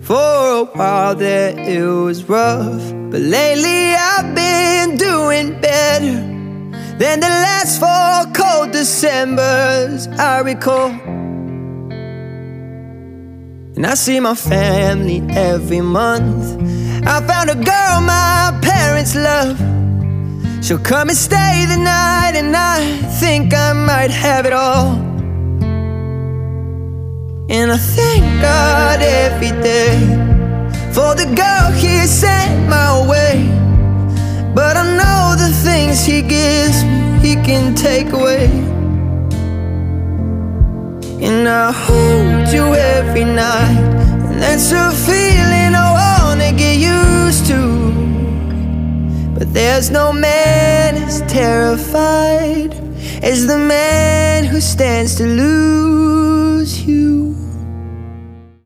For a while there it was rough, but lately I've been doing better than the last 4 cold Decembers I recall. And I see my family every month. I found a girl my parents love. She'll come and stay the night, and I think I might have it all. And I thank God every day for the girl He sent my way. But I know the things He gives me, He can take away. And I hold you every night, and that's a feeling I wanna get used to. But there's no man as terrified as the man who stands to lose you.